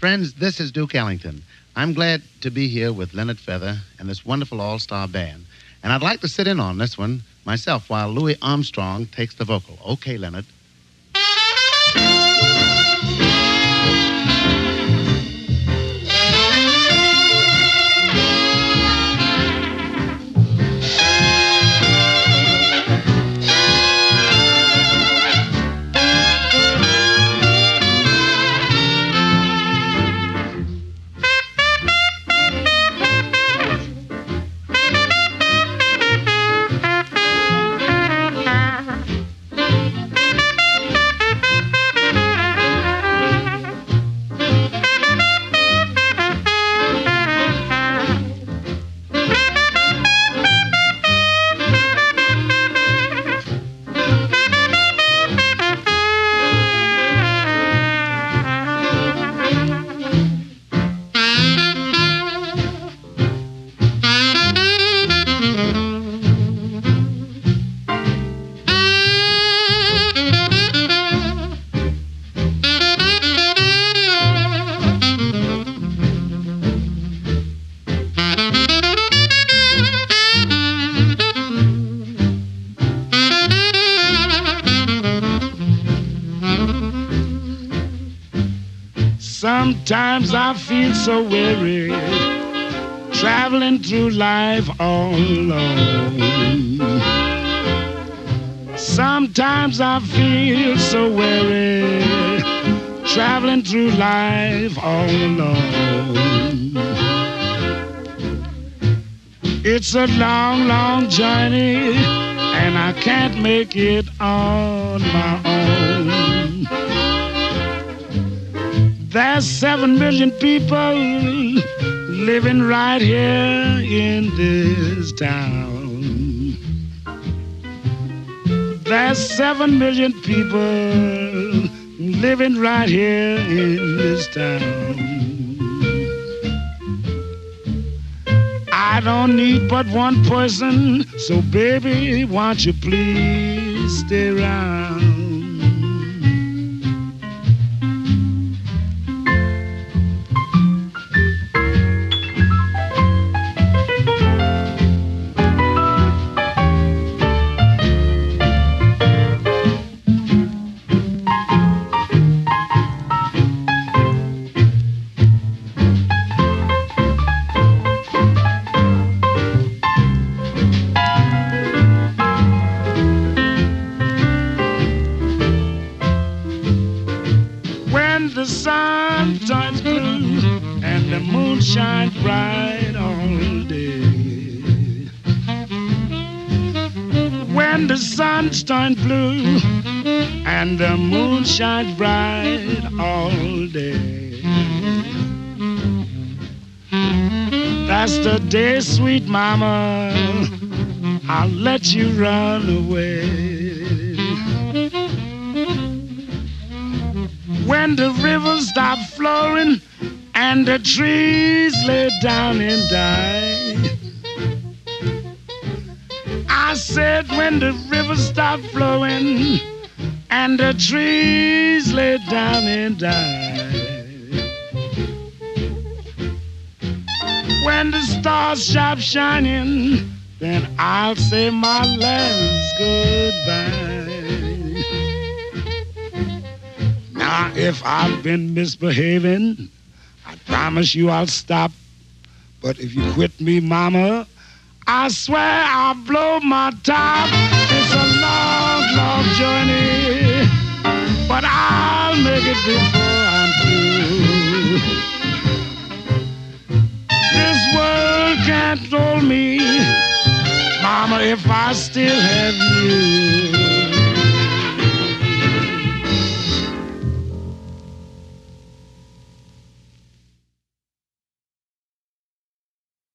Friends, this is Duke Ellington. I'm glad to be here with Leonard Feather and this wonderful all-star band. And I'd like to sit in on this one myself while Louis Armstrong takes the vocal. Okay, Leonard. Sometimes I feel so weary, traveling through life all alone. Sometimes I feel so weary, traveling through life all alone. It's a long, long journey, and I can't make it on my own. There's 7 million people living right here in this town. There's 7 million people living right here in this town. I don't need but one person, so baby, won't you please stay around? The sun turns blue and the moon shines bright all day. When the sun turns blue and the moon shines bright all day, that's the day, sweet mama, I'll let you run away. When the rivers stop flowing and the trees lay down and die, I said when the rivers stop flowing and the trees lay down and die, when the stars stop shining, then I'll say my last goodbye. Now, if I've been misbehaving, I promise you I'll stop. But if you quit me, mama, I swear I'll blow my top. It's a long, long journey, but I'll make it before I'm through. This world can't hold me, mama, if I still have you.